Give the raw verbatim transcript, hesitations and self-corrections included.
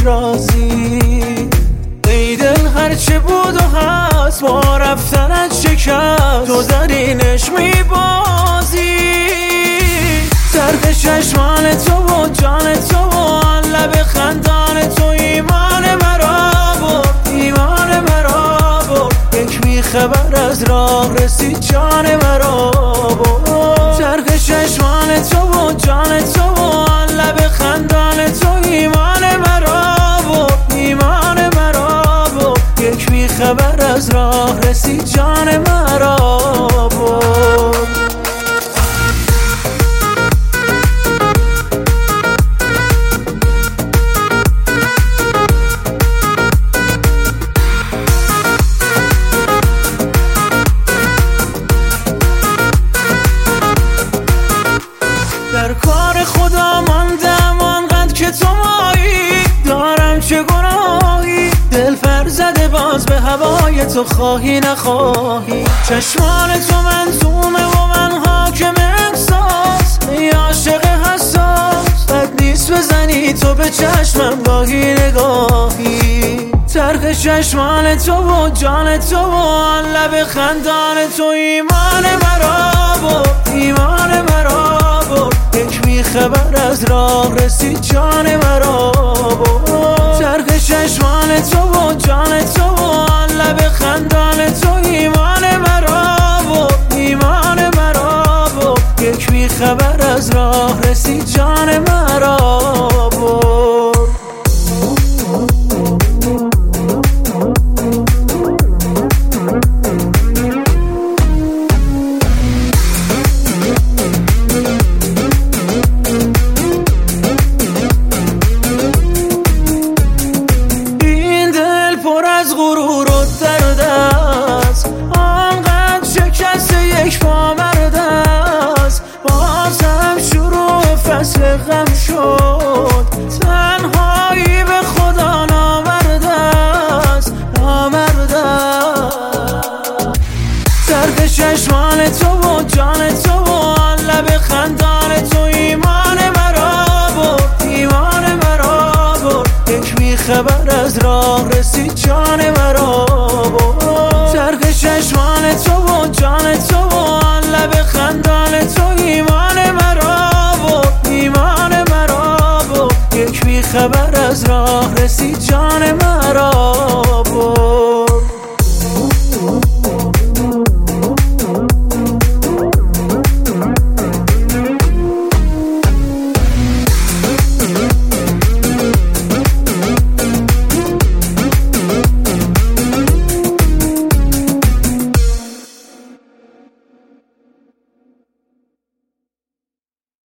رازی. ای دل هرچه بود و هست با رفتنت شکست، تو در اینش میبازی. طرف چشمان تو و جان تو و آن لب خندان تو ایمان مرا برد، ایمان مرا برد. یک بیخبر از راه رسید جان مرا برد. طرف چشمان تو و جان تو و آن لب خندان تو ایمان مرا برد، ایمان مرا برد. یک بیخبر از راه رسید جان مرا برد. در کار خدا ماندم آنقدر که تو مایی، دارم چه گناهی دل فر زده باز به هوای تو، خواهی نخواهی. چشمان تو منظومه و من حاکم احساس، ای عاشق حساس بد نیست بزنی تو به چشمم گاهی نگاهی. طرف چشمان تو و جان تو و آن لب خندان تو ایمان مرا برد، ایمان مرا برد. یک بیخبر از راه رسید جان مرا برد. طرف چشمان تو و جان تو و آن لب خندان تو ایمان مرا برد، ایمان مرا برد. یک بیخبر از راه رسید جان مرا برد. از غرور و درد است، آنقدر شکست یک پامرد است. بازم شروع فصل غم شد، تنهایی به خدا نامرد است، نامرد است. طرف چشمان تو و جان تو و آن لب خندان تو ایمان مرا برد، ایمان مرا برد. یک بیخبر از راه رسید جان مرا برد. طرف چشمان تو و جان تو و آن لب خندان تو ایمان مرا برد، ایمان مرا برد. یک بیخبر از راه رسید جان مرا